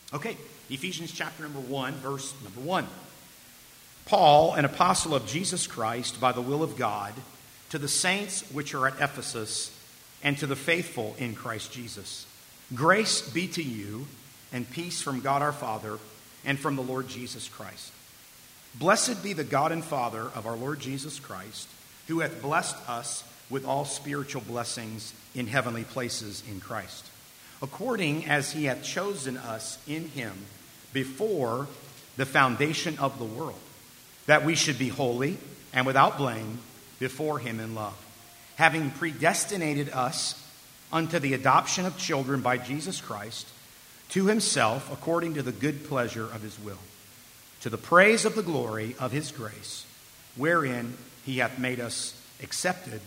Okay, Ephesians chapter number 1, verse number 1. Paul, an apostle of Jesus Christ, by the will of God, to the saints which are at Ephesus, and to the faithful in Christ Jesus. Grace be to you, and peace from God our Father, and from the Lord Jesus Christ. Blessed be the God and Father of our Lord Jesus Christ, who hath blessed us with all spiritual blessings in heavenly places in Christ, according as he hath chosen us in him before the foundation of the world, that we should be holy and without blame before him in love, having predestinated us unto the adoption of children by Jesus Christ, to himself according to the good pleasure of his will, to the praise of the glory of his grace, wherein he hath made us accepted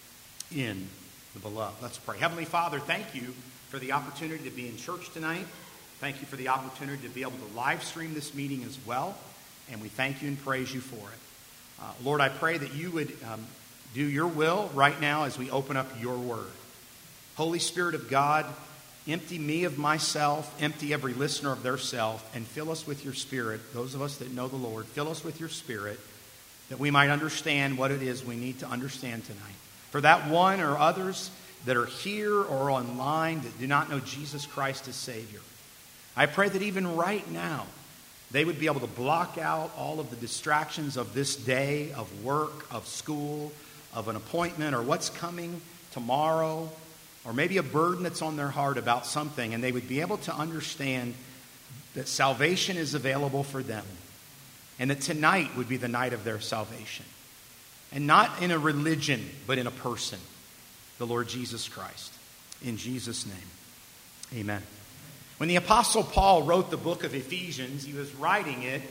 in the beloved. Let's pray. Heavenly Father, thank you for the opportunity to be in church tonight. Thank you for the opportunity to be able to live stream this meeting as well. And we thank you and praise you for it. Lord, I pray that you would do your will right now as we open up your word. Holy Spirit of God, empty me of myself, empty every listener of their self, and fill us with your Spirit. Those of us that know the Lord, fill us with your Spirit that we might understand what it is we need to understand tonight. For that one or others that are here or online that do not know Jesus Christ as Savior, I pray that even right now they would be able to block out all of the distractions of this day, of work, of school, of an appointment, or what's coming tomorrow, or maybe a burden that's on their heart about something, and they would be able to understand that salvation is available for them, and that tonight would be the night of their salvation. And not in a religion, but in a person, the Lord Jesus Christ. In Jesus' name, amen. When the Apostle Paul wrote the book of Ephesians, he was writing it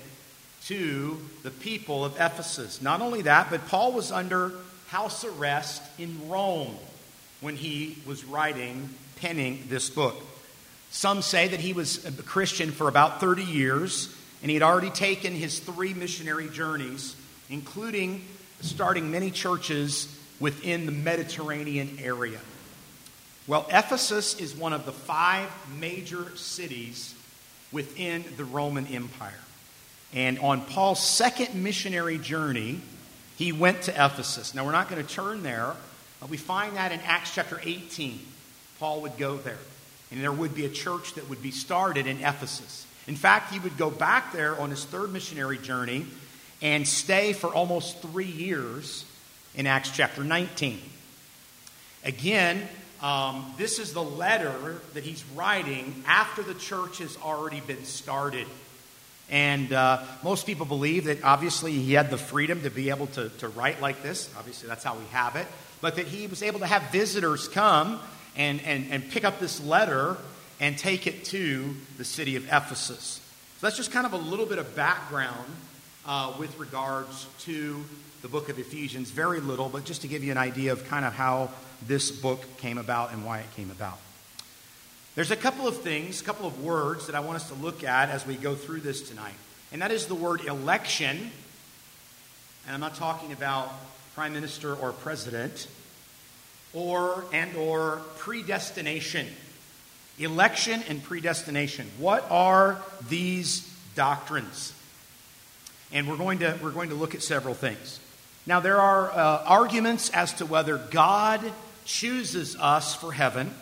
to the people of Ephesus. Not only that, but Paul was under house arrest in Rome when he was penning this book. Some say that he was a Christian for about 30 years, and he had already taken his 3 missionary journeys, including starting many churches within the Mediterranean area. Well, Ephesus is one of the 5 major cities within the Roman Empire. And on Paul's 2nd missionary journey, he went to Ephesus. Now, we're not going to turn there, but we find that in Acts chapter 18. Paul would go there, and there would be a church that would be started in Ephesus. In fact, he would go back there on his 3rd missionary journey and stay for almost 3 years in Acts chapter 19. Again, this is the letter that he's writing after the church has already been started. And most people believe that obviously he had the freedom to be able to write like this. Obviously that's how we have it. But that he was able to have visitors come and pick up this letter and take it to the city of Ephesus. So that's just kind of a little bit of background with regards to the book of Ephesians. Very little, but just to give you an idea of kind of how this book came about and why it came about. There's a couple of things, a couple of words that I want us to look at as we go through this tonight. And that is the word election. And I'm not talking about prime minister or president, or predestination. Election and predestination. What are these doctrines? And we're going to look at several things. Now, there are arguments as to whether God chooses us for heaven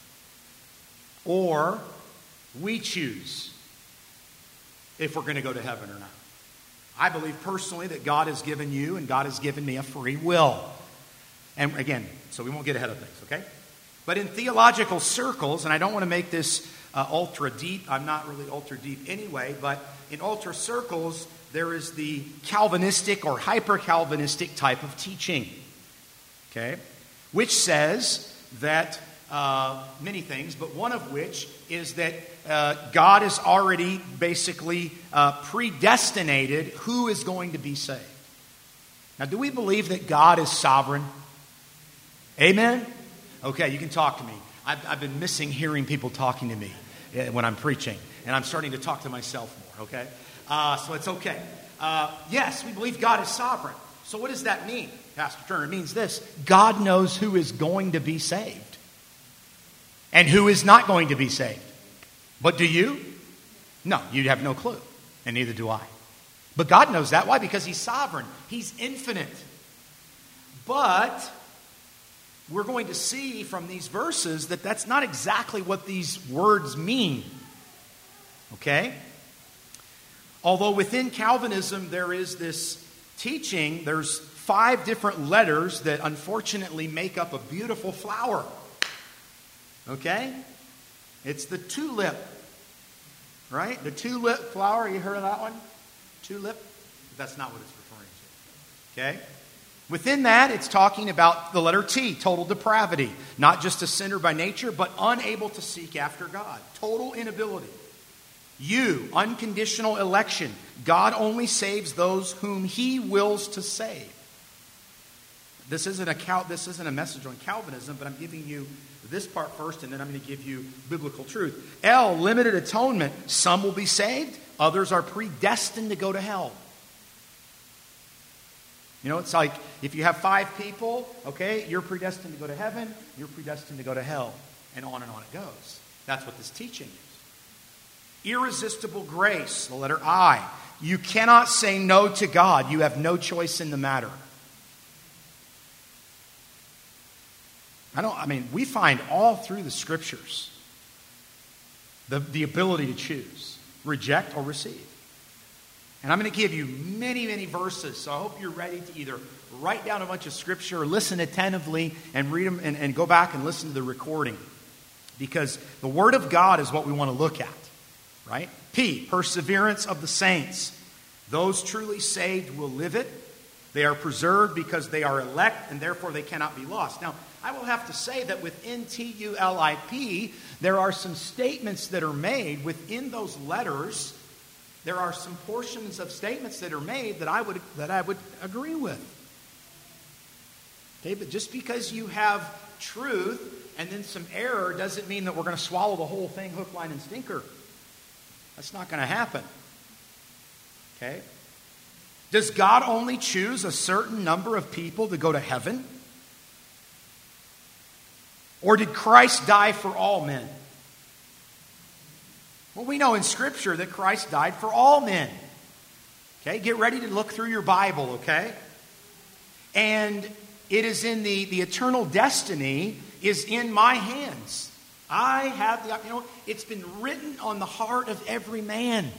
or we choose if we're going to go to heaven or not. I believe personally that God has given you and God has given me a free will. And again, so we won't get ahead of things, okay? But in theological circles, and I don't want to make this ultra deep. I'm not really ultra deep anyway, but in ultra circles, there is the Calvinistic or hyper-Calvinistic type of teaching, okay? Which says that many things, but one of which is that God has already basically predestinated who is going to be saved. Now, do we believe that God is sovereign? Amen? Okay, you can talk to me. I've been missing hearing people talking to me when I'm preaching, and I'm starting to talk to myself more, okay? So it's okay. Yes, we believe God is sovereign. So what does that mean, Pastor Turner? It means this. God knows who is going to be saved and who is not going to be saved. But do you? No, you have no clue, and neither do I. But God knows that. Why? Because He's sovereign. He's infinite. But we're going to see from these verses that that's not exactly what these words mean. Okay? Although within Calvinism there is this teaching, there's 5 different letters that unfortunately make up a beautiful flower. Okay? It's the tulip. Right? The tulip flower, you heard of that one? Tulip? That's not what it's referring to. Okay? Within that, it's talking about the letter T, total depravity. Not just a sinner by nature, but unable to seek after God. Total inability. U, unconditional election. God only saves those whom He wills to save. This isn't a message on Calvinism, but I'm giving you this part first, and then I'm going to give you biblical truth. L, limited atonement. Some will be saved. Others are predestined to go to hell. You know, it's like if you have 5 people, okay, you're predestined to go to heaven, you're predestined to go to hell, and on it goes. That's what this teaching is. Irresistible grace, the letter I. You cannot say no to God. You have no choice in the matter. We find all through the Scriptures the ability to choose, reject or receive. And I'm going to give you many, many verses, so I hope you're ready to either write down a bunch of Scripture or listen attentively and read them and go back and listen to the recording. Because the Word of God is what we want to look at, right? P, perseverance of the saints. Those truly saved will live it. They are preserved because they are elect, and therefore they cannot be lost. Now, I will have to say that within TULIP, there are some statements that are made within those letters. There are some portions of statements that are made that I would agree with. Okay, but just because you have truth and then some error doesn't mean that we're going to swallow the whole thing hook, line, and sinker. That's not going to happen. Okay? Does God only choose a certain number of people to go to heaven? Or did Christ die for all men? Well, we know in Scripture that Christ died for all men. Okay, get ready to look through your Bible, okay? And it is in the eternal destiny is in my hands. I have it's been written on the heart of every man.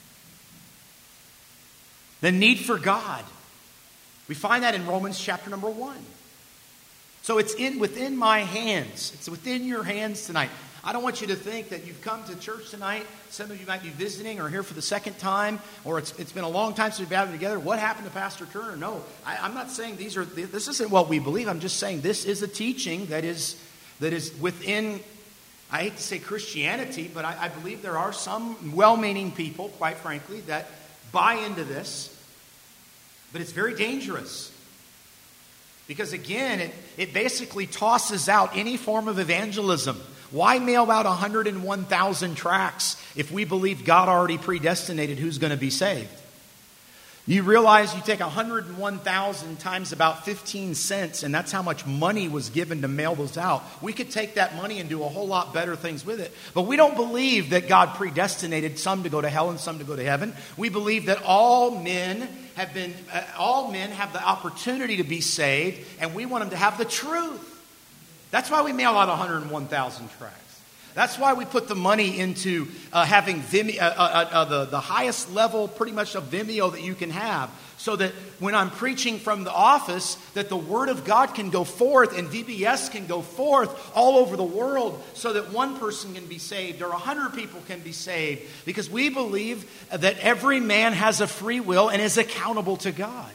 The need for God. We find that in Romans chapter number 1. So it's within my hands. It's within your hands tonight. I don't want you to think that you've come to church tonight. Some of you might be visiting or here for the second time, or it's been a long time since we've gathered together. What happened to Pastor Turner? No, I'm not saying this isn't what we believe. I'm just saying this is a teaching that is within, I hate to say Christianity, but I believe there are some well-meaning people, quite frankly, that buy into this. But it's very dangerous. Because again, it basically tosses out any form of evangelism. Why mail out 101,000 tracts if we believe God already predestinated who's going to be saved? You realize you take 101,000 times about 15 cents, and that's how much money was given to mail those out. We could take that money and do a whole lot better things with it. But we don't believe that God predestinated some to go to hell and some to go to heaven. We believe that all men have the opportunity to be saved, and we want them to have the truth. That's why we mail out 101,000 tracts. That's why we put the money into having Vimeo, the highest level pretty much of Vimeo that you can have, so that when I'm preaching from the office, that the Word of God can go forth and VBS can go forth all over the world so that one person can be saved or 100 people can be saved, because we believe that every man has a free will and is accountable to God.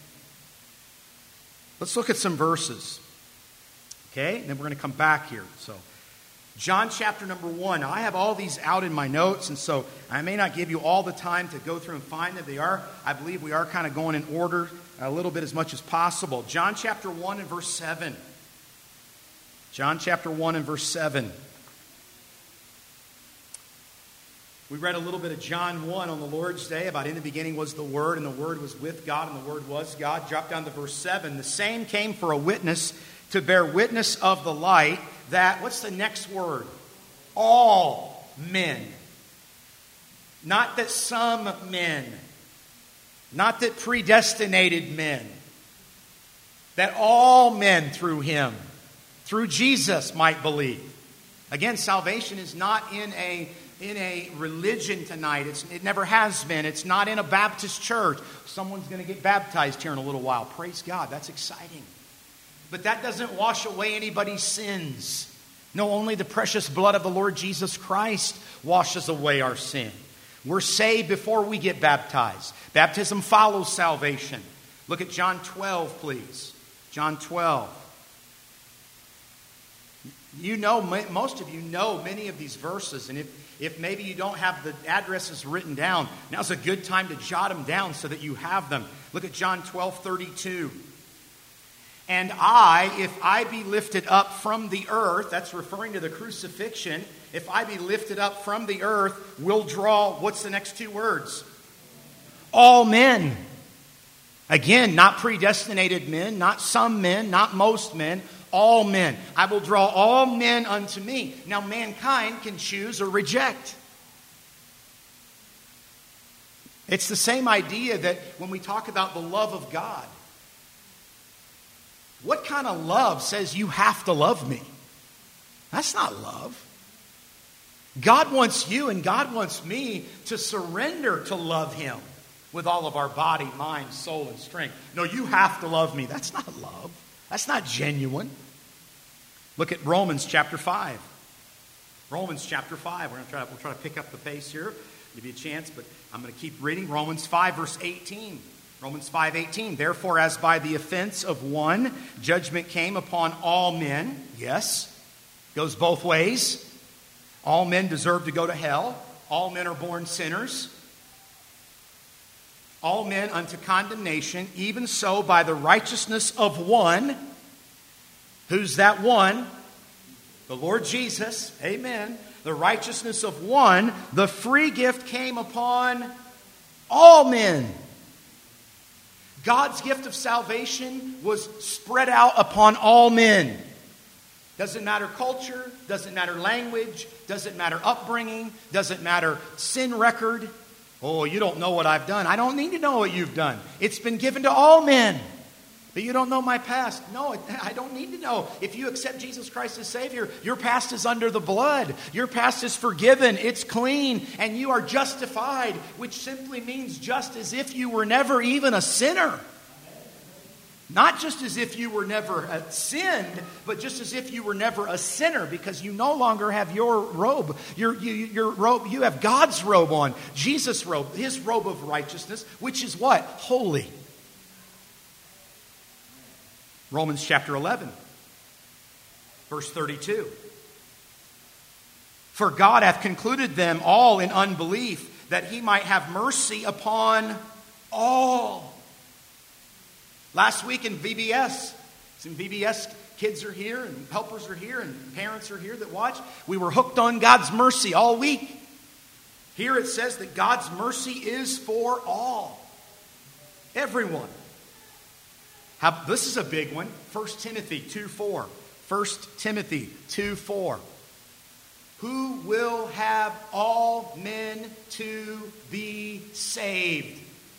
Let's look at some verses. Okay, and then we're going to come back here. So, John chapter number 1. Now, I have all these out in my notes, and so I may not give you all the time to go through and find them. I believe we are kind of going in order a little bit as much as possible. John chapter 1 and verse 7. John chapter 1 and verse 7. We read a little bit of John 1 on the Lord's Day about in the beginning was the Word, and the Word was with God, and the Word was God. Drop down to verse 7. The same came for a witness, to bear witness of the light, that, what's the next word? All men. Not that some men, not that predestinated men, that all men through him, through Jesus, might believe. Again, salvation is not in a religion tonight. It never has been. It's not in a Baptist church. Someone's going to get baptized here in a little while. Praise God. That's exciting. But that doesn't wash away anybody's sins. No, only the precious blood of the Lord Jesus Christ washes away our sin. We're saved before we get baptized. Baptism follows salvation. Look at John 12, please. John 12. You know, most of you know many of these verses, and if maybe you don't have the addresses written down, now's a good time to jot them down so that you have them. Look at John 12:32. And if I be lifted up from the earth, that's referring to the crucifixion, if I be lifted up from the earth, will draw, what's the next two words? All men. Again, not predestinated men, not some men, not most men, all men. I will draw all men unto me. Now, mankind can choose or reject. It's the same idea that when we talk about the love of God, what kind of love says you have to love me? That's not love. God wants you and God wants me to surrender to love Him with all of our body, mind, soul, and strength. No, you have to love me. That's not love. That's not genuine. Look at Romans chapter 5. Romans chapter 5. We'll try to pick up the pace here. Give you a chance, but I'm going to keep reading. Romans 5, verse 18. Romans 5:18. Therefore, as by the offense of one, judgment came upon all men. Yes, goes both ways. All men deserve to go to hell. All men are born sinners. All men unto condemnation. Even so, by the righteousness of one. Who's that one? The Lord Jesus. Amen. The righteousness of one, the free gift came upon all men. God's gift of salvation was spread out upon all men. Doesn't matter culture, doesn't matter language, doesn't matter upbringing, doesn't matter sin record. Oh, you don't know what I've done. I don't need to know what you've done. It's been given to all men. But you don't know my past. No, I don't need to know. If you accept Jesus Christ as Savior, your past is under the blood. Your past is forgiven. It's clean. And you are justified, which simply means just as if you were never even a sinner. Not just as if you were never sinned, but just as if you were never a sinner, because you no longer have your robe. Your robe, you have God's robe on. Jesus' robe, His robe of righteousness, which is what? Holy. Romans chapter 11, verse 32. For God hath concluded them all in unbelief, that He might have mercy upon all. Last week in VBS, some VBS kids are here, and helpers are here, and parents are here that watch. We were hooked on God's mercy all week. Here it says that God's mercy is for all. Everyone. This is a big one. 1 Timothy 2:4. 1 Timothy 2:4. Who will have all men to be saved?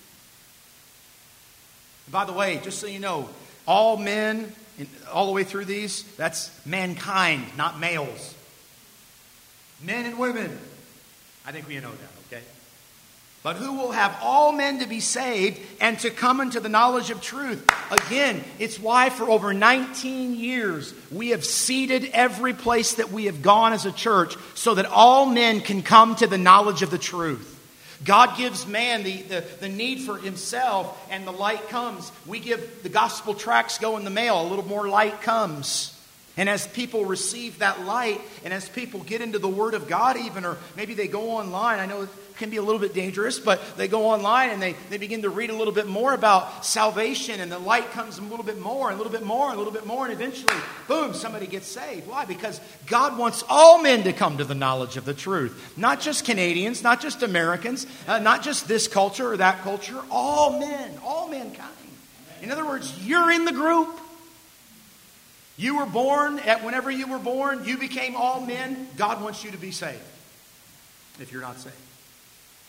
By the way, just so you know, all men, all the way through these, that's mankind, not males. Men and women. I think we know that, okay? But who will have all men to be saved and to come into the knowledge of truth? Again, it's why for over 19 years we have seeded every place that we have gone as a church so that all men can come to the knowledge of the truth. God gives man the need for himself, and the light comes. We give the gospel tracts go in the mail, a little more light comes. And as people receive that light, and as people get into the Word of God even, or maybe they go online, I know it can be a little bit dangerous, but they go online and they begin to read a little bit more about salvation, and the light comes a little bit more, and a little bit more, and a little bit more, and eventually, boom, somebody gets saved. Why? Because God wants all men to come to the knowledge of the truth. Not just Canadians, not just Americans, not just this culture or that culture, all men, all mankind. In other words, you're in the group. You were born, whenever you were born, you became all men. God wants you to be saved if you're not saved.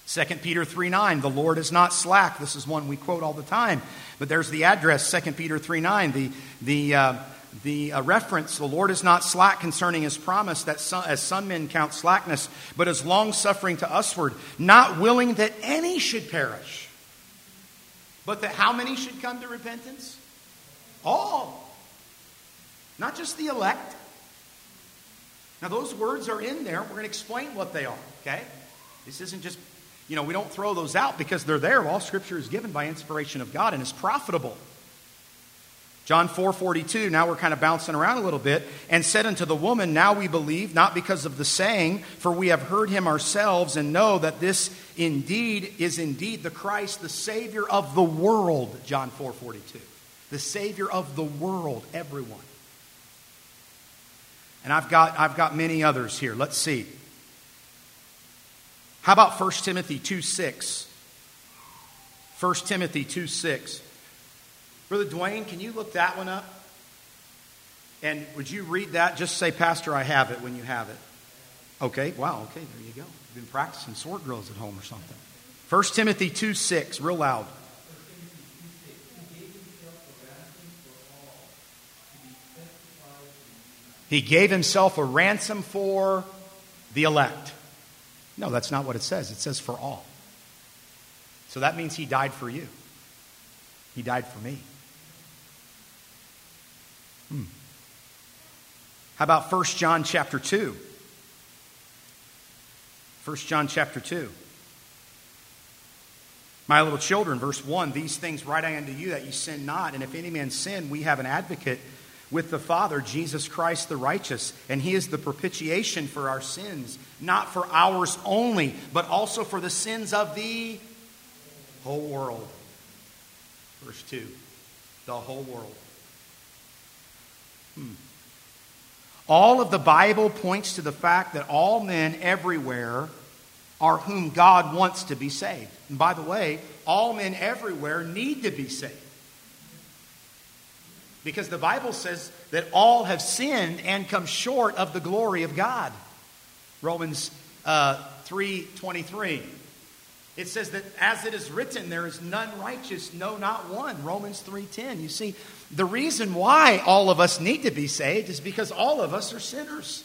2 Peter 3:9, the Lord is not slack. This is one we quote all the time. But there's the address, 2 Peter 3:9, the reference, the Lord is not slack concerning His promise, that as some men count slackness, but is long-suffering to usward, not willing that any should perish, but that how many should come to repentance? All. Not just the elect. Now those words are in there. We're going to explain what they are, okay? This isn't just, we don't throw those out because they're there. All Scripture is given by inspiration of God and is profitable. John 4:42, now we're kind of bouncing around a little bit. And said unto the woman, now we believe, not because of the saying, for we have heard him ourselves and know that this is indeed the Christ, the Savior of the world. John 4:42. The Savior of the world, everyone. And I've got many others here. Let's see. How about 1 Timothy 2:6? 1 Timothy 2:6. Brother Dwayne, can you look that one up? And would you read that? Just say, Pastor, I have it when you have it. Okay, wow, okay, there you go. You've been practicing sword drills at home or something. 1 Timothy 2:6, real loud. He gave himself a ransom for the elect. No, that's not what it says. It says for all. So that means He died for you. He died for me. How about 1 John chapter 2? 1 John chapter 2. My little children, verse 1, these things write I unto you that ye sin not. And if any man sin, we have an advocate with the Father, Jesus Christ the righteous. And He is the propitiation for our sins, not for ours only, but also for the sins of the whole world. Verse 2, the whole world. All of the Bible points to the fact that all men everywhere are whom God wants to be saved. And by the way, all men everywhere need to be saved. Because the Bible says that all have sinned and come short of the glory of God. Romans 3:23. It says that as it is written, there is none righteous, no, not one. Romans 3:10. You see, the reason why all of us need to be saved is because all of us are sinners.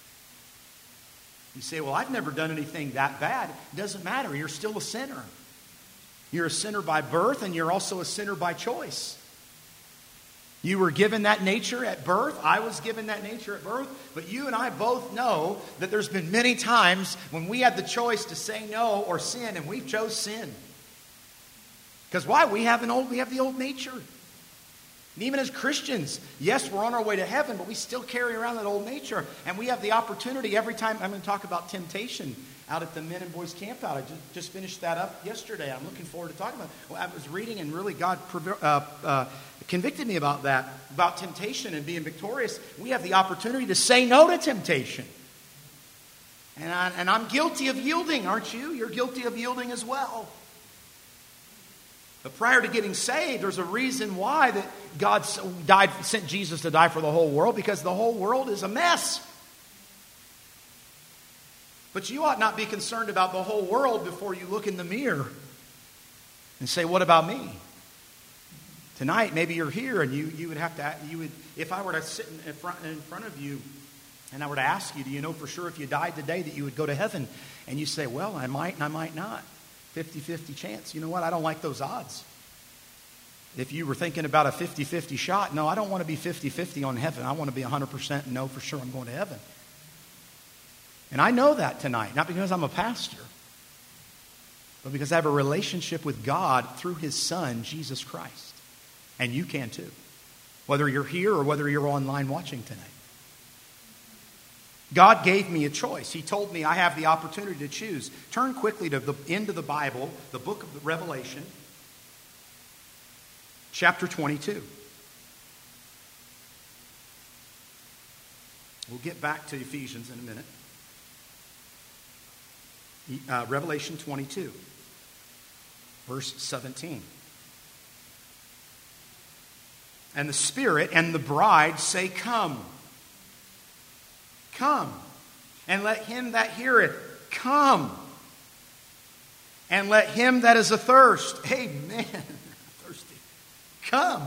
You say, well, I've never done anything that bad. It doesn't matter. You're still a sinner. You're a sinner by birth, and you're also a sinner by choice. You were given that nature at birth. I was given that nature at birth. But you and I both know that there's been many times when we had the choice to say no or sin, and we chose sin. Because why? We have the old nature. And even as Christians, yes, we're on our way to heaven, but we still carry around that old nature. And we have the opportunity every time. I'm going to talk about temptation out at the men and boys camp out. I just finished that up yesterday. I'm looking forward to talking about it. Well, I was reading, and really God convicted me about that, about temptation and being victorious. We have the opportunity to say no to temptation. And I'm guilty of yielding, aren't you? You're guilty of yielding as well. But prior to getting saved, there's a reason why that God sent Jesus to die for the whole world, because the whole world is a mess. But you ought not be concerned about the whole world before you look in the mirror and say, what about me? Tonight, maybe you're here and you would if I were to sit in front of you and I were to ask you, do you know for sure if you died today that you would go to heaven? And you say, well, I might and I might not. 50-50 chance. You know what? I don't like those odds. If you were thinking about a 50-50 shot, no, I don't want to be 50-50 on heaven. I want to be 100% and know for sure I'm going to heaven. And I know that tonight, not because I'm a pastor, but because I have a relationship with God through His Son, Jesus Christ. And you can too, whether you're here or whether you're online watching tonight. God gave me a choice. He told me I have the opportunity to choose. Turn quickly to the end of the Bible, the book of Revelation, chapter 22. We'll get back to Ephesians in a minute. Revelation 22, verse 17. And the Spirit and the bride say, come. Come. And let him that heareth come. And let him that is athirst, amen, thirsty, come.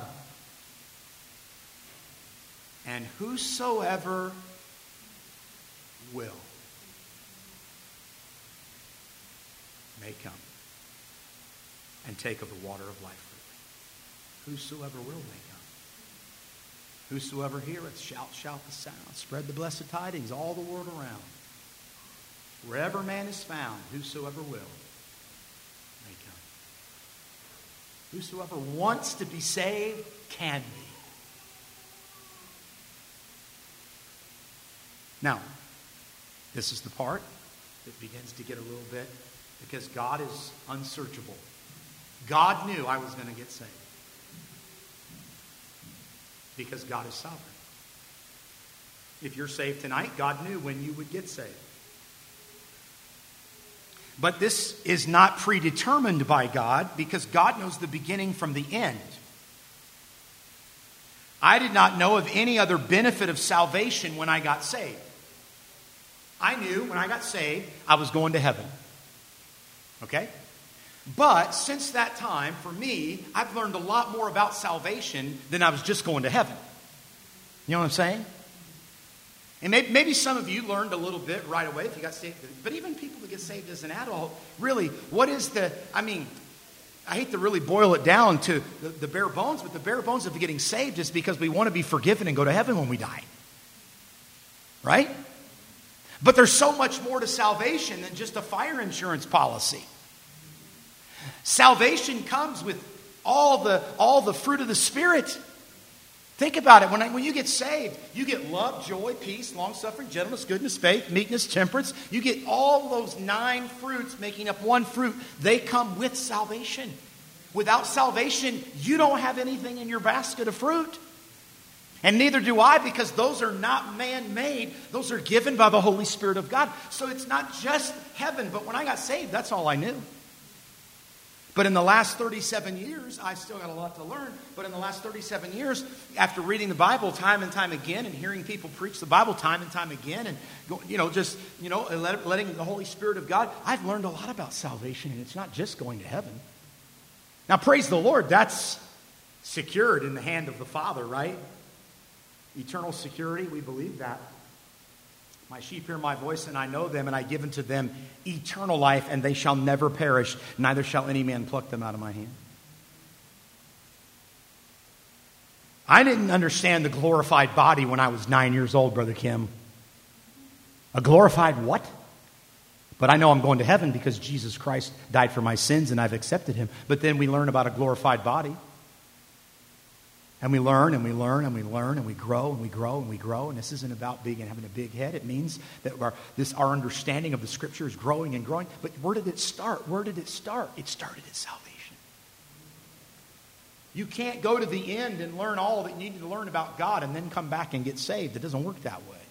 And whosoever will may come and take of the water of life freely. Whosoever will may come. Whosoever heareth, shout the sound. Spread the blessed tidings all the world around. Wherever man is found, whosoever will may come. Whosoever wants to be saved can be. Now, this is the part that begins to get a little bit, because God is unsearchable. God knew I was going to get saved. Because God is sovereign. If you're saved tonight, God knew when you would get saved. But this is not predetermined by God, because God knows the beginning from the end. I did not know of any other benefit of salvation when I got saved. I knew when I got saved, I was going to heaven. Okay? But since that time, for me, I've learned a lot more about salvation than I was just going to heaven. You know what I'm saying? And maybe some of you learned a little bit right away if you got saved. But even people that get saved as an adult, really, what is the... I hate to really boil it down to the bare bones, but the bare bones of getting saved is because we want to be forgiven and go to heaven when we die. Right? But there's so much more to salvation than just a fire insurance policy. Salvation comes with all the fruit of the Spirit. Think about it. When you get saved, you get love, joy, peace, long-suffering, gentleness, goodness, faith, meekness, temperance. You get all those 9 fruits making up one fruit. They come with salvation. Without salvation, you don't have anything in your basket of fruit. And neither do I, because those are not man-made. Those are given by the Holy Spirit of God. So it's not just heaven. But when I got saved, that's all I knew. But in the last 37 years, I still got a lot to learn. But in the last 37 years, after reading the Bible time and time again and hearing people preach the Bible time and time again and letting the Holy Spirit of God, I've learned a lot about salvation, and it's not just going to heaven. Now, praise the Lord, that's secured in the hand of the Father, right? Eternal security, we believe that. My sheep hear my voice, and I know them, and I give unto them eternal life, and they shall never perish, neither shall any man pluck them out of my hand. I didn't understand the glorified body when I was 9 years old, Brother Kim. A glorified what? But I know I'm going to heaven because Jesus Christ died for my sins, and I've accepted him. But then we learn about a glorified body. And we learn and we learn and we learn and we grow and we grow and we grow. And this isn't about having a big head. It means that our understanding of the Scripture is growing and growing. But where did it start? Where did it start? It started at salvation. You can't go to the end and learn all that you need to learn about God and then come back and get saved. It doesn't work that way.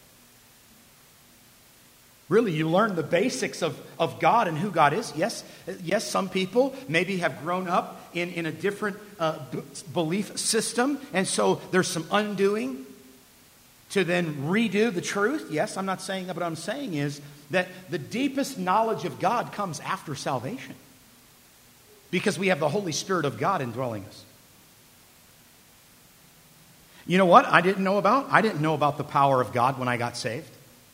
Really, you learn the basics of God and who God is. Yes, some people maybe have grown up in a different belief system, and so there's some undoing to then redo the truth. Yes, I'm not saying that, but what I'm saying is that the deepest knowledge of God comes after salvation, because we have the Holy Spirit of God indwelling us. You know what I didn't know about? I didn't know about the power of God when I got saved.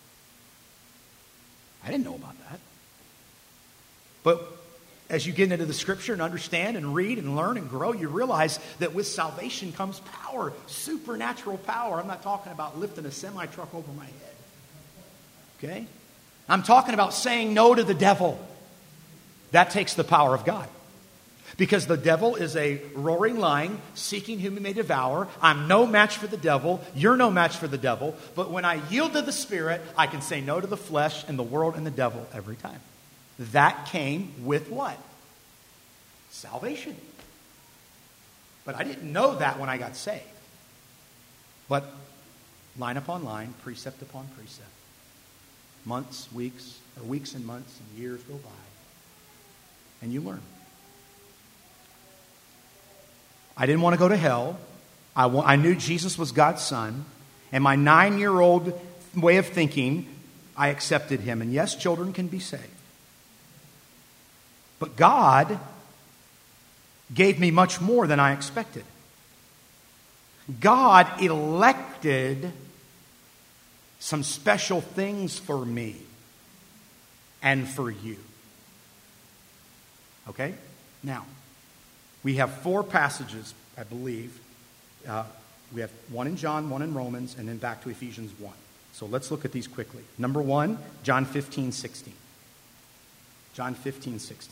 I didn't know about that. But as you get into the Scripture and understand and read and learn and grow, you realize that with salvation comes power, supernatural power. I'm not talking about lifting a semi-truck over my head. Okay? I'm talking about saying no to the devil. That takes the power of God. Because the devil is a roaring lion, seeking whom he may devour. I'm no match for the devil. You're no match for the devil. But when I yield to the Spirit, I can say no to the flesh and the world and the devil every time. That came with what? Salvation. But I didn't know that when I got saved. But line upon line, precept upon precept. Months, weeks and months and years go by. And you learn. I didn't want to go to hell. I knew Jesus was God's Son. And my 9-year-old way of thinking, I accepted him. And yes, children can be saved. But God gave me much more than I expected. God elected some special things for me and for you. Okay? Now, we have 4 passages, I believe. We have one in John, one in Romans, and then back to Ephesians 1. So let's look at these quickly. Number 1, John 15:16. John 15:16.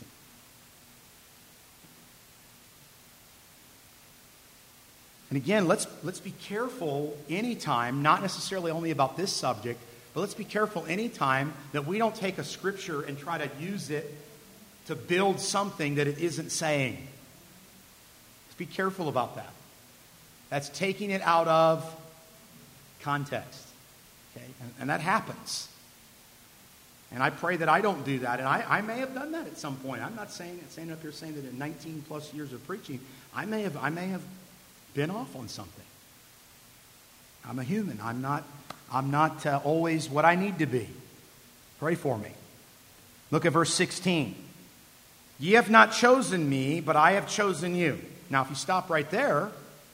And again, let's be careful anytime, not necessarily only about this subject, but let's be careful anytime that we don't take a scripture and try to use it to build something that it isn't saying. Let's be careful about that. That's taking it out of context. Okay? And that happens. And I pray that I don't do that. And I may have done that at some point. I'm not saying up here saying that in 19 plus years of preaching, I may have been off on something. I'm a human. I'm not always what I need to be. Pray for me. Look at verse 16. Ye have not chosen me, but I have chosen you. Now, if you stop right there,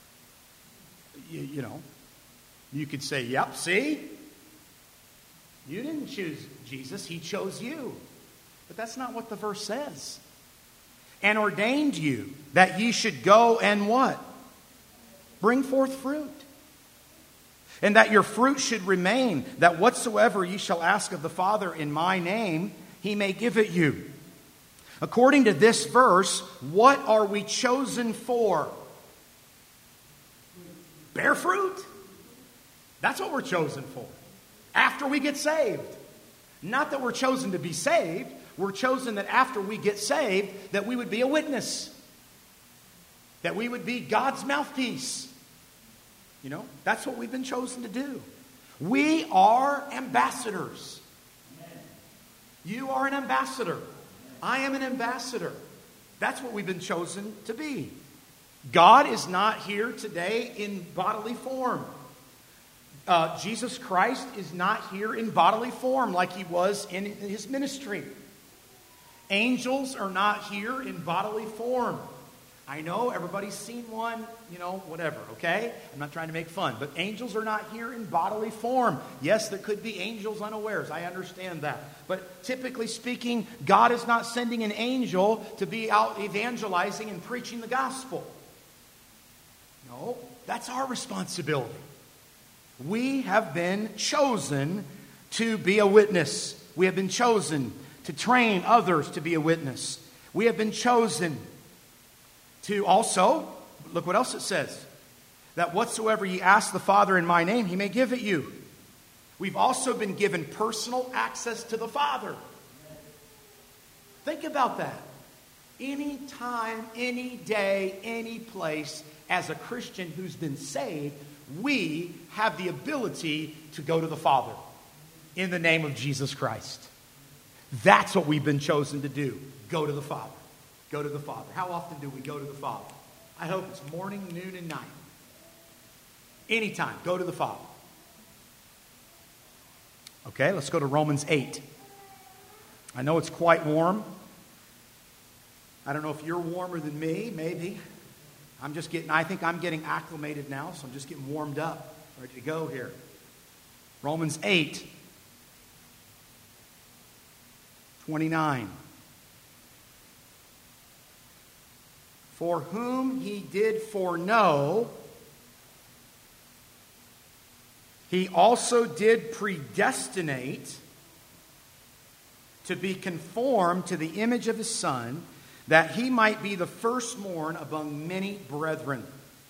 you could say, yep, see? You didn't choose Jesus. He chose you. But that's not what the verse says. And ordained you that ye should go and what? Bring forth fruit. And that your fruit should remain, that whatsoever ye shall ask of the Father in my name, he may give it you. According to this verse, what are we chosen for? Bear fruit. That's what we're chosen for. After we get saved. Not that we're chosen to be saved. We're chosen that after we get saved, that we would be a witness. That we would be God's mouthpiece. That's what we've been chosen to do. We are ambassadors. You are an ambassador. I am an ambassador. That's what we've been chosen to be. God is not here today in bodily form. Jesus Christ is not here in bodily form like he was in his ministry. Angels are not here in bodily form. I know everybody's seen one, whatever, okay? I'm not trying to make fun, but angels are not here in bodily form. Yes, there could be angels unawares. I understand that. But typically speaking, God is not sending an angel to be out evangelizing and preaching the gospel. No, that's our responsibility. We have been chosen to be a witness. We have been chosen to train others to be a witness. We have been chosen to also, look what else it says, that whatsoever ye ask the Father in my name, he may give it you. We've also been given personal access to the Father. Think about that. Any time, any day, any place, as a Christian who's been saved, we have the ability to go to the Father in the name of Jesus Christ. That's what we've been chosen to do. Go to the Father. Go to the Father. How often do we go to the Father? I hope it's morning, noon, and night. Anytime, go to the Father. Okay, let's go to Romans 8. I know it's quite warm. I don't know if you're warmer than me, maybe. I think I'm getting acclimated now, so I'm just getting warmed up, ready to go here. Romans 8, 29. For whom he did foreknow, he also did predestinate to be conformed to the image of his Son, that he might be the firstborn among many brethren.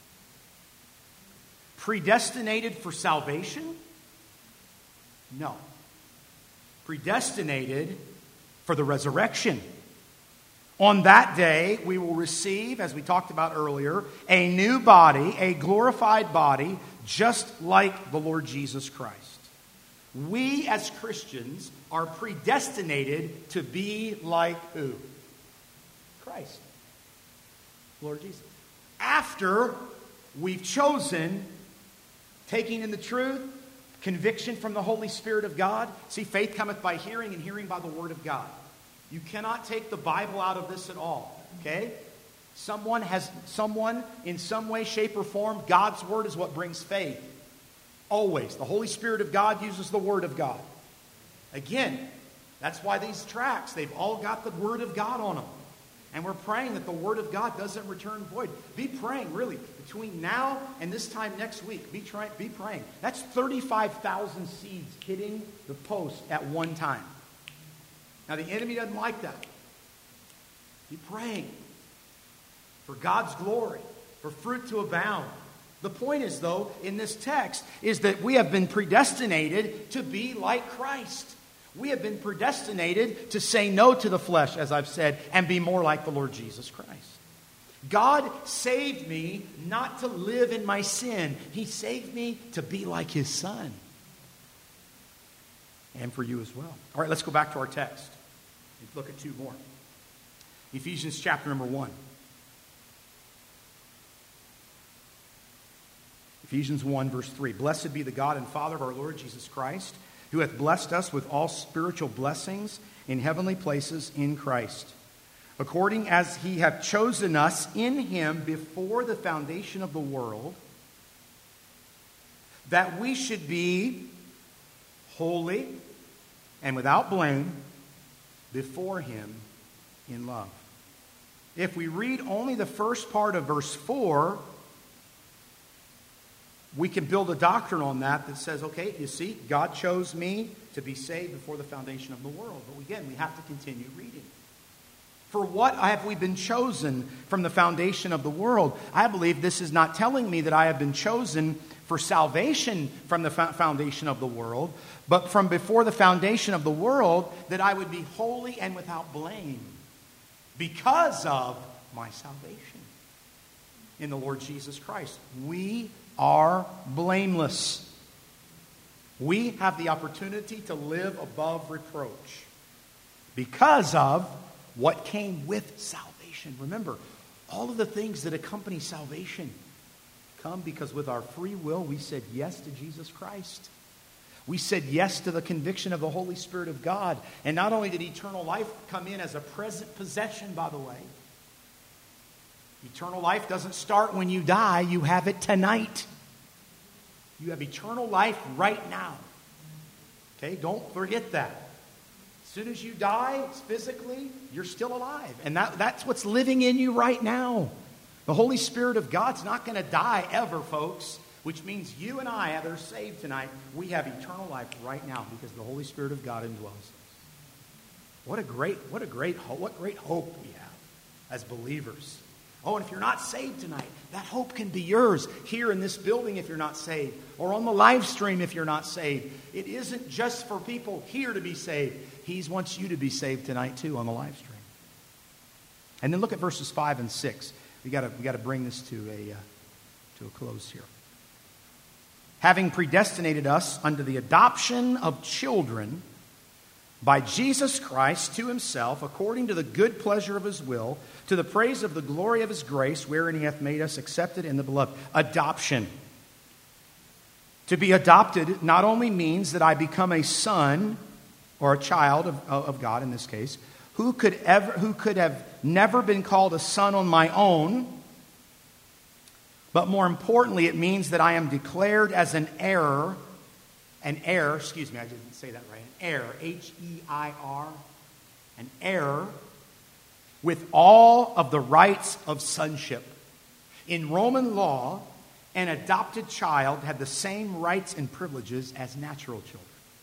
Predestinated for salvation? No. Predestinated for the resurrection. On that day, we will receive, as we talked about earlier, a new body, a glorified body, just like the Lord Jesus Christ. We as Christians are predestinated to be like who? Christ. Lord Jesus. After we've chosen, taking in the truth, conviction from the Holy Spirit of God. See, faith cometh by hearing, and hearing by the word of God. You cannot take the Bible out of this at all, okay? Someone in some way, shape, or form, God's Word is what brings faith. Always. The Holy Spirit of God uses the Word of God. Again, that's why these tracts, they've all got the Word of God on them. And we're praying that the Word of God doesn't return void. Be praying, really, between now and this time next week. Be praying. That's 35,000 seeds hitting the post at one time. Now, the enemy doesn't like that. Be praying for God's glory, for fruit to abound. The point is, though, in this text, is that we have been predestinated to be like Christ. We have been predestinated to say no to the flesh, as I've said, and be more like the Lord Jesus Christ. God saved me not to live in my sin. He saved me to be like His Son. And for you as well. All right, let's go back to our text. Let's look at two more. Ephesians chapter number 1. Ephesians 1, verse 3. Blessed be the God and Father of our Lord Jesus Christ, who hath blessed us with all spiritual blessings in heavenly places in Christ, according as He hath chosen us in Him before the foundation of the world, that we should be holy and without blame before Him in love. If we read only the first part of verse 4, we can build a doctrine on that says, okay, you see, God chose me to be saved before the foundation of the world. But again, we have to continue reading. For what have we been chosen from the foundation of the world? I believe this is not telling me that I have been chosen for salvation from the foundation of the world, but from before the foundation of the world, that I would be holy and without blame because of my salvation in the Lord Jesus Christ. We are blameless. We have the opportunity to live above reproach because of what came with salvation. Remember, all of the things that accompany salvation come because with our free will we said yes to Jesus Christ. We said yes to the conviction of the Holy Spirit of God. And not only did eternal life come in as a present possession, by the way, eternal life doesn't start when you die. You have it tonight. You have eternal life right now. Okay, don't forget that. As soon as you die physically, you're still alive. And that's what's living in you right now. The Holy Spirit of God's not going to die ever, folks. Which means you and I, that are saved tonight, we have eternal life right now because the Holy Spirit of God indwells us. What great hope we have as believers. Oh, and if you're not saved tonight, that hope can be yours here in this building if you're not saved, or on the live stream if you're not saved. It isn't just for people here to be saved. He wants you to be saved tonight too on the live stream. And then look at verses 5 and 6. We got to bring this to a close here. Having predestinated us unto the adoption of children by Jesus Christ to Himself, according to the good pleasure of His will, to the praise of the glory of His grace, wherein He hath made us accepted in the beloved. Adoption. To be adopted not only means that I become a son or a child of God in this case, who could have never been called a son on my own, but more importantly, it means that I am declared as an heir, I didn't say that right, an heir, H-E-I-R, an heir with all of the rights of sonship. In Roman law, an adopted child had the same rights and privileges as natural children.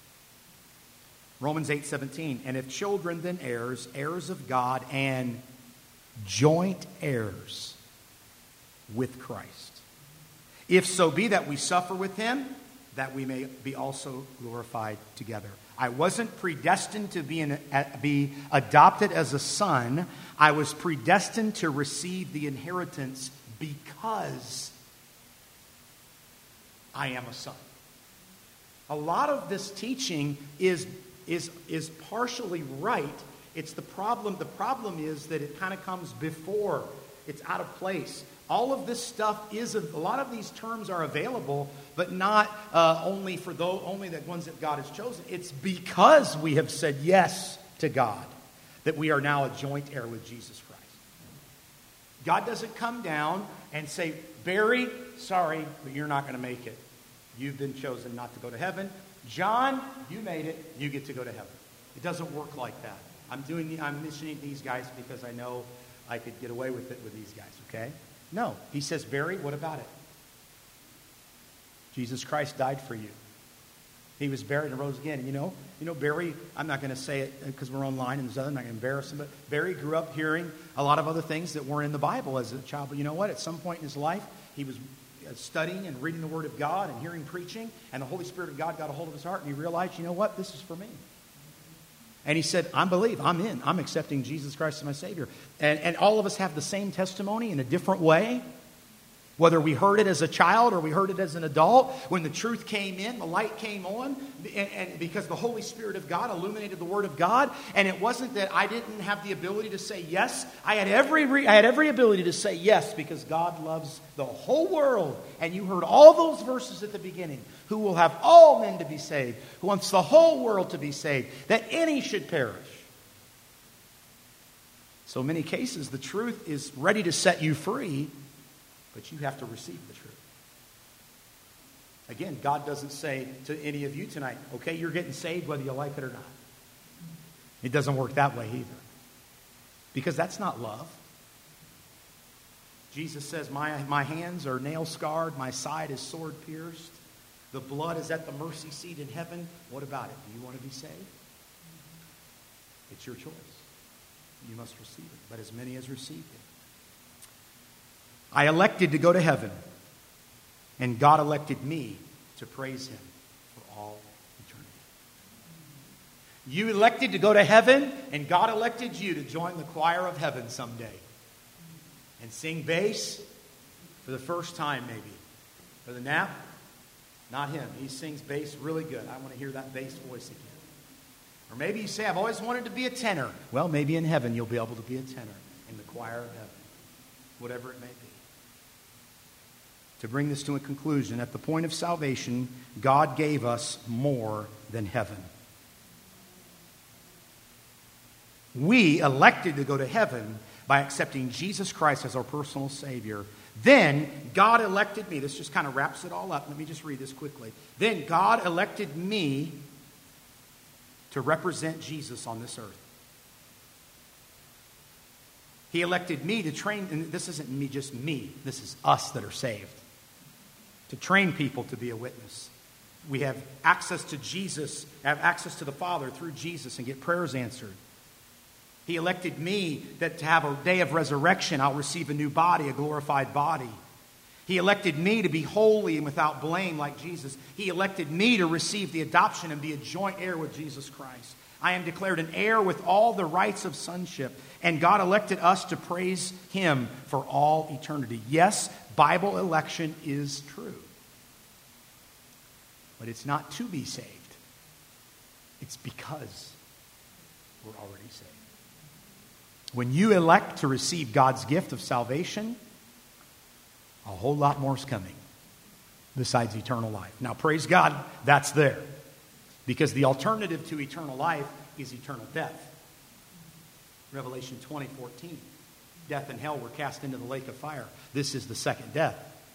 Romans 8:17, and if children, then heirs, heirs of God, and joint heirs with Christ. If so be that we suffer with Him, that we may be also glorified together. I wasn't predestined to be adopted as a son. I was predestined to receive the inheritance because I am a son. A lot of this teaching is partially right. It's the problem. The problem is that it kind of comes before. It's out of place. All of this stuff a lot of these terms are available, but not only the ones that God has chosen. It's because we have said yes to God. that we are now a joint heir with Jesus Christ. God doesn't come down and say, Barry, sorry, but you're not going to make it. You've been chosen not to go to heaven. John, you made it. You get to go to heaven. It doesn't work like that. I'm mentioning these guys because I know I could get away with it with these guys, okay? No. He says, Barry, what about it? Jesus Christ died for you. He was buried and rose again. You know, Barry, I'm not going to say it because we're online and I'm not going to embarrass him, but Barry grew up hearing a lot of other things that weren't in the Bible as a child. But you know what? At some point in his life, he was studying and reading the Word of God and hearing preaching, and the Holy Spirit of God got a hold of his heart, and he realized, you know what? This is for me. And he said, I'm in. I'm accepting Jesus Christ as my Savior. And all of us have the same testimony in a different way. Whether we heard it as a child or we heard it as an adult, when the truth came in, the light came on, and because the Holy Spirit of God illuminated the Word of God, and it wasn't that I didn't have the ability to say yes. I had every ability to say yes because God loves the whole world. And you heard all those verses at the beginning. Who will have all men to be saved, who wants the whole world to be saved, that any should perish. So many cases, the truth is ready to set you free, but you have to receive the truth. Again, God doesn't say to any of you tonight, okay, you're getting saved whether you like it or not. It doesn't work that way either. Because that's not love. Jesus says, my hands are nail scarred, my side is sword pierced. The blood is at the mercy seat in heaven. What about it? Do you want to be saved? It's your choice. You must receive it. But as many as received it. I elected to go to heaven. And God elected me to praise Him for all eternity. You elected to go to heaven. And God elected you to join the choir of heaven someday. And sing bass for the first time maybe. For the nap. Not him. He sings bass really good. I want to hear that bass voice again. Or maybe you say, I've always wanted to be a tenor. Well, maybe in heaven you'll be able to be a tenor in the choir of heaven. Whatever it may be. To bring this to a conclusion, at the point of salvation, God gave us more than heaven. We elected to go to heaven by accepting Jesus Christ as our personal Savior. Then God elected me. This just kind of wraps it all up. Let me just read this quickly. Then God elected me to represent Jesus on this earth. He elected me to train, and this isn't me, just me. This is us that are saved. To train people to be a witness. We have access to Jesus, have access to the Father through Jesus and get prayers answered. He elected me that to have a day of resurrection, I'll receive a new body, a glorified body. He elected me to be holy and without blame like Jesus. He elected me to receive the adoption and be a joint heir with Jesus Christ. I am declared an heir with all the rights of sonship. And God elected us to praise Him for all eternity. Yes, Bible election is true. But it's not to be saved. It's because we're already saved. When you elect to receive God's gift of salvation, a whole lot more is coming besides eternal life. Now, praise God, that's there. Because the alternative to eternal life is eternal death. Revelation 20:14. Death and hell were cast into the lake of fire. This is the second death.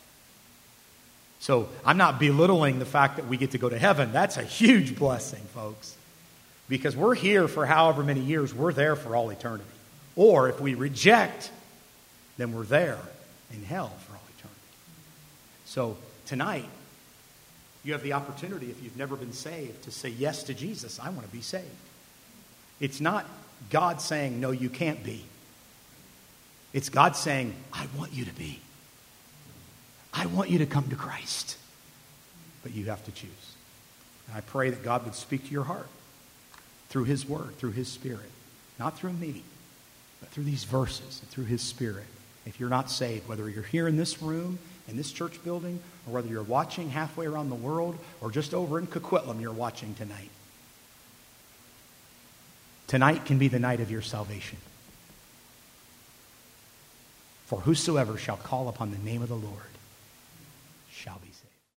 So I'm not belittling the fact that we get to go to heaven. That's a huge blessing, folks. Because we're here for however many years, we're there for all eternity. Or if we reject, then we're there in hell for all eternity. So tonight, you have the opportunity, if you've never been saved, to say yes to Jesus. I want to be saved. It's not God saying, no, you can't be. It's God saying, I want you to be. I want you to come to Christ. But you have to choose. And I pray that God would speak to your heart through His Word, through His Spirit. Not through me, but through these verses and through His Spirit. If you're not saved, whether you're here in this room, in this church building, or whether you're watching halfway around the world, or just over in Coquitlam you're watching tonight. Tonight can be the night of your salvation. For whosoever shall call upon the name of the Lord shall be saved.